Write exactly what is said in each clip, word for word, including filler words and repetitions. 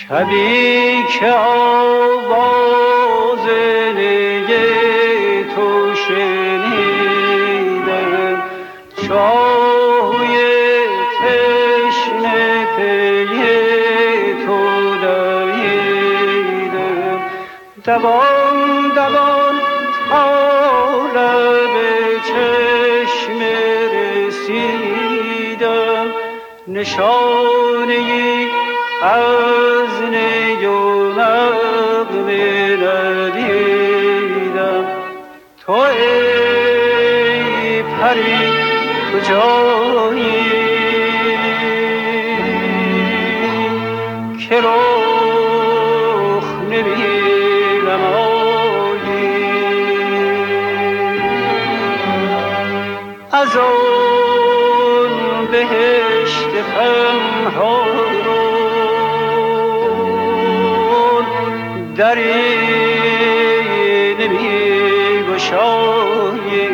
شبی که آواز نی تو شنیدم، چاهوی تشنه پی تو دویدم. دوان دوان تا لب چشم رسیدم، نشانه‌ای از نی و نغمه ندیدم. تو ای پری کجایی که رخ نمی‌نمایی؟ از آن بهشت پنهان دری نمی‌گشایی.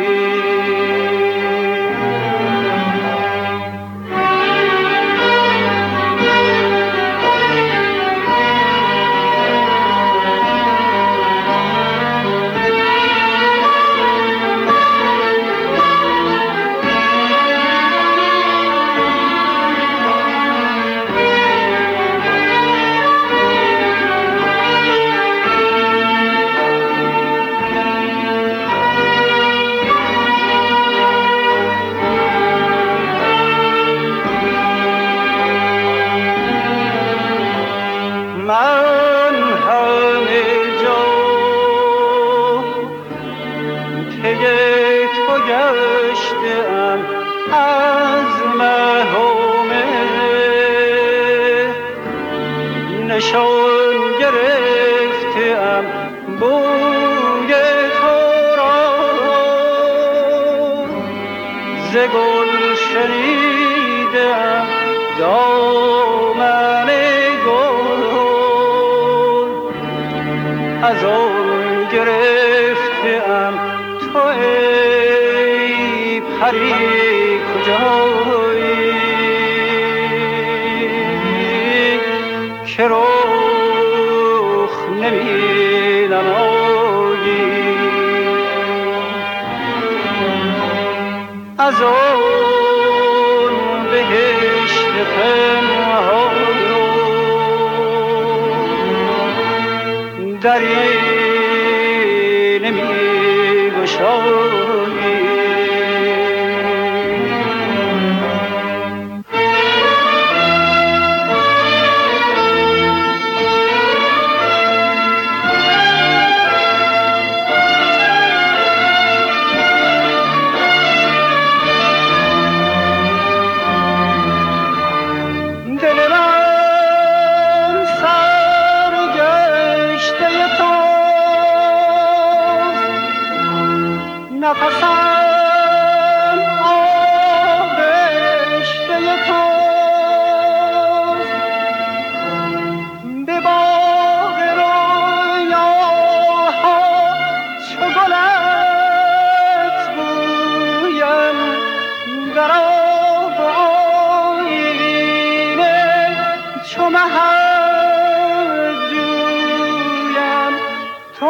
من همه جا پی تو گشتم، از مه و مه نشان گرفتم بوی تو را، ز گل شنیدم دامن از آن گرفتم. تو ای پری کجایی که رخ نمی‌نمایی؟ از آن بهشت پنهان دری نمی‌گشایی. نفسم آغشته توست، به باغ رویاها چو گلت بویم، در آب آیینه چو مهت جویم. تو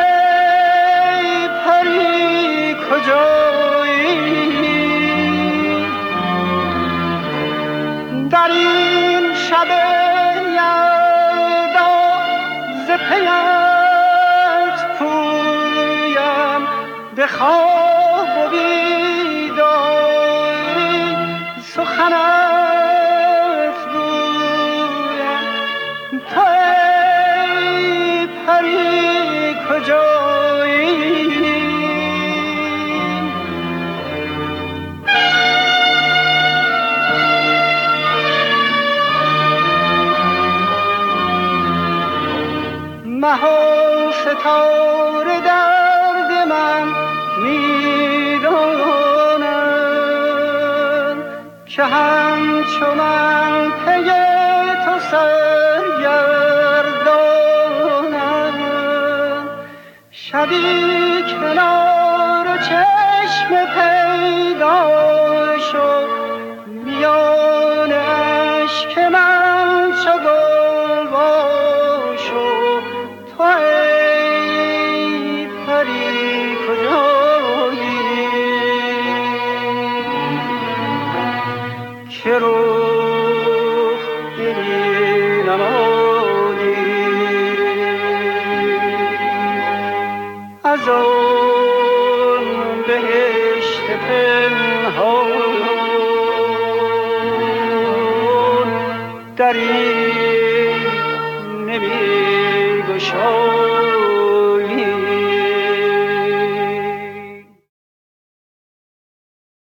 ای پری کجایی در این شب یلدا، ز پیت پویم، به خواب و بیداری سخنت گویم. تو ای پری کجایی مها ستاره درد من میدانند که همچو من پی تو سرگردانند. شبی کنار چشم پیدا شد، میان اشک من چو گلبانگ که رخ ببینم